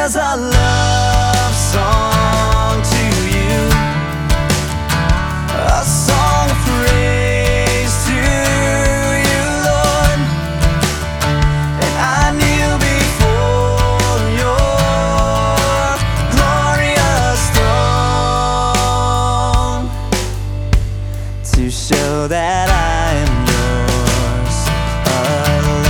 is a love song to you, a song of praise to you, Lord. And I kneel before your glorious throne to show that I am yours alone.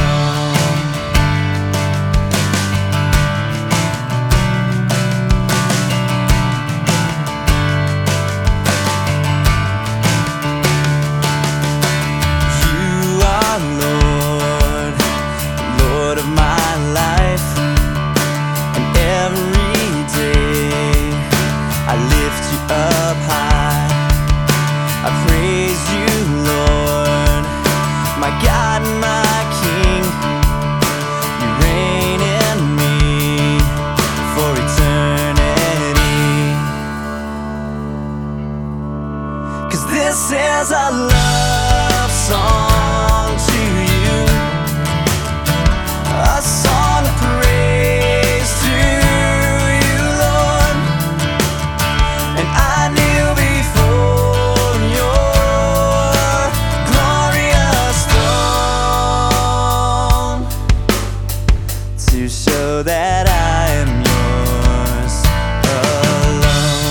Of my life, and every day I lift you up high. I praise you, Lord, my God and my King. You reign in me for eternity, 'cause this is a love song to you, a song of praise to you, Lord. And I kneel before your glorious throne to show that I am yours alone.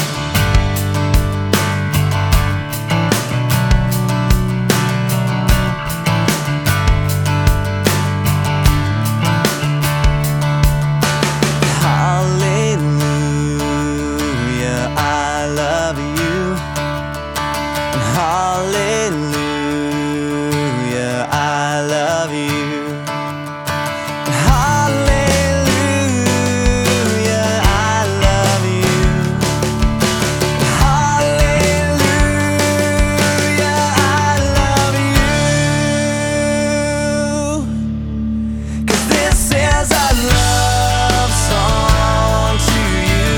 Hallelujah, I love you. Hallelujah, I love you. Hallelujah, I love you. 'Cause this is a love song to you,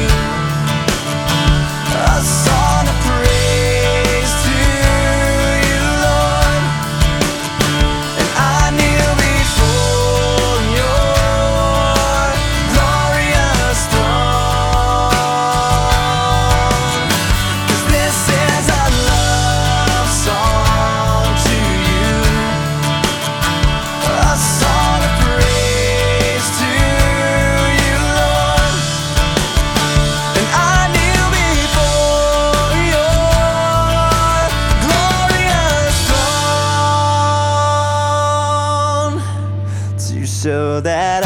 a song of praise to you, Lord. And I kneel before your glorious throne, 'cause this is a love song to you, a song of praise to you, Lord. And I kneel before your glorious throne to show that